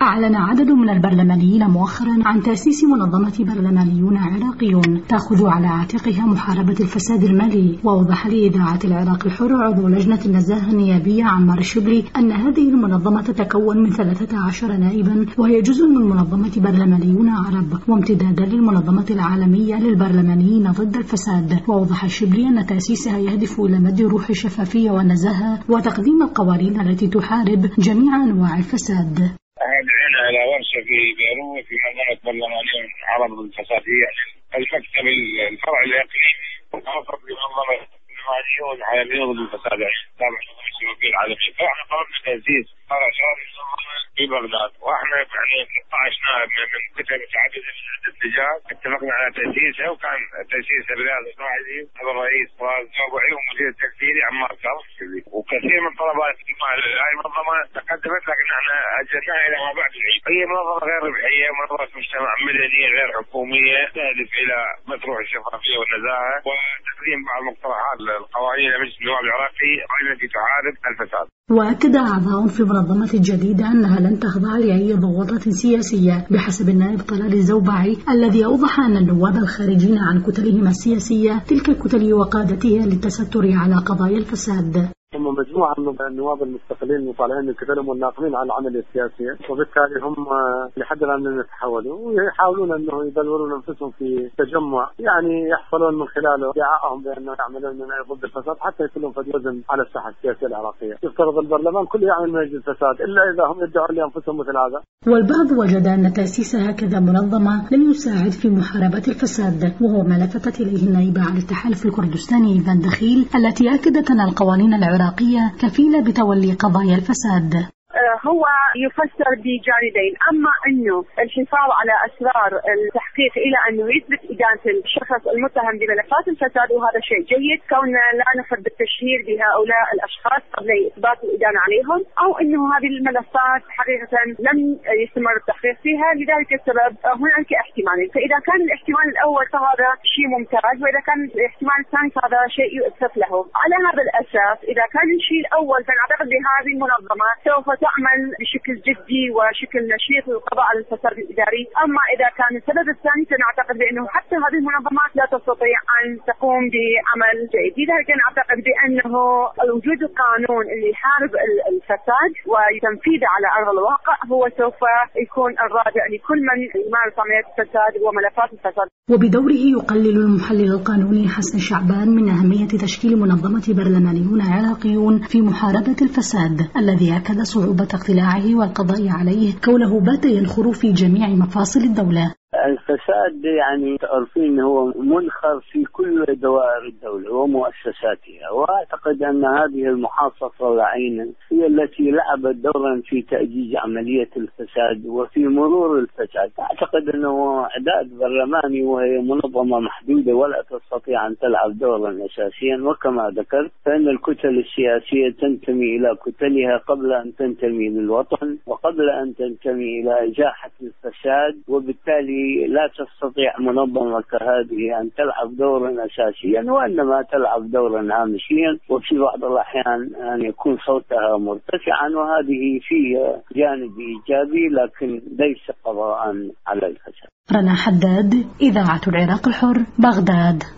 أعلن عدد من البرلمانيين مؤخرا عن تأسيس منظمة برلمانيون عراقيون تأخذ على عاتقها محاربة الفساد المالي. وأوضح لإذاعة العراق الحر عضو لجنة النزاهة النيابية عمار الشبلي أن هذه المنظمة تتكون من 13 نائبا، وهي جزء من منظمة برلمانيون عرب وامتدادا للمنظمة العالمية للبرلمانيين ضد الفساد. وأوضح الشبلي أن تأسيسها يهدف إلى مد روح الشفافية والنزاهة وتقديم القوانين التي تحارب جميع أنواع الفساد. دعينا على ورشة في بيروت في منظمة برلمانيون عرب ضد الفساد، هي المكتب الفرع الإقليمي المختص بمنظمة برلمانيون عالميون ضد الفساد تابع الشبكة العالمية. فاحنا قررنا تأسيس فرع شرعي في بغداد، واحنا يعني 16 نائب من كتل متعددة من عدة لجان اتفقنا على تأسيسها، وكان تأسيس الرياض الصاعدي هذا الرئيس والجوبعي ومدير التكفيري عمار الشبلي. وكثير من طلبات هاي المنظمة تقدمت، لكن احنا أجلناها إلى ما بعد العيد. هي منظمة غير ربحية، منظمة مجتمع مدني غير حكومية تهدف إلى مطروح الشفافية والنزاهة وتقديم بعض مقترحات القوانين لمجلس النواب العراقي التي تعارض الفساد. وأكد أعضاء في المنظمة الجديدة أنها لن تخضع لأي ضغوطات سياسية بحسب النائب طلال الزوبعي، الذي أوضح أن النواب الخارجين عن كتلهم السياسية تلك الكتل وقادتها للتستر على قضايا الفساد. هم مجموعة من النواب المستقلين المطالعين من كتلهم والناقلين عن العمل السياسي، وبالتالي هم لحد الآن يتحولوا ويحاولون أنه يبلورون أنفسهم في تجمع يعني يحصلون من خلاله ادعائهم بأنه يعملون من ضد الفساد حتى يكون لهم وزن على الساحة السياسية العراقية. يفترض البرلمان كله يعمل من أجل الفساد إلا إذا هم يدعون لأنفسهم مثل هذا. والبعض وجد أن تأسيس هكذا منظمة لن يساعد في محاربة الفساد، وهو ما لفتت إليه النائبة على التحالف الكردستاني إيفان دخيل التي أكدت أن القوانين العراقية كفيلة بتولي قضايا الفساد. هو يفسر بجانبين، أما أنه الحفاظ على أسرار التحقيق إلى أنه يثبت إدانة الشخص المتهم بملفات الفساد، وهذا شيء جيد كوننا لا نفرد بالتشهير بهؤلاء الأشخاص قبل إثبات الإدانة عليهم، أو أنه هذه الملفات حقيقة لم يستمر التحقيق فيها لذلك السبب هناك احتمالين. فإذا كان الاحتمال الأول فهذا شيء ممتاز، وإذا كان الاحتمال الثاني فهذا شيء يؤسف له. على هذا الأساس إذا كان الشيء الأول فنعتقد بهذه المنظمة سوف تعمل بشكل جدي وشكل نشيط للقضاء على الفساد الإداري. أما إذا كان السبب الثاني فنعتقد بأنه حتى هذه المنظمات لا تستطيع أن تقوم بعمل جيد. لذلك نعتقد بأنه وجود القانون اللي يحارب الفساد وتنفيذه على أرض الواقع هو سوف يكون الرادع لكل من يمارس عمليات الفساد وملفات الفساد. وبدوره يقلل المحلل القانوني حسن شعبان من أهمية تشكيل منظمة برلمانيون عراقيون في محاربة الفساد الذي أكد صعوبة اقتلاعه والقضاء عليه كونه بات ينخر في جميع مفاصل الدولة. الفساد يعني تعرفين هو منخر في كل دوائر الدولة ومؤسساتها، وأعتقد أن هذه المحاصصة العينة هي التي لعبت دورا في تأجيج عملية الفساد وفي مرور الفساد. أعتقد أنه إعداد برلماني وهي منظمة محدودة ولا تستطيع أن تلعب دورا أساسيا، وكما ذكرت فإن الكتل السياسية تنتمي إلى كتلها قبل أن تنتمي للوطن وقبل أن تنتمي إلى إزاحة الفساد، وبالتالي لا تستطيع منظمة كهذه أن تلعب دورا أساسيا وإنما تلعب دورا هامشيا، وفي بعض الأحيان أن يكون صوتها مرتفعا، وهذه فيها جانب إيجابي لكن ليس قضاء على الفساد. رنا حداد، إذاعة العراق الحر، بغداد.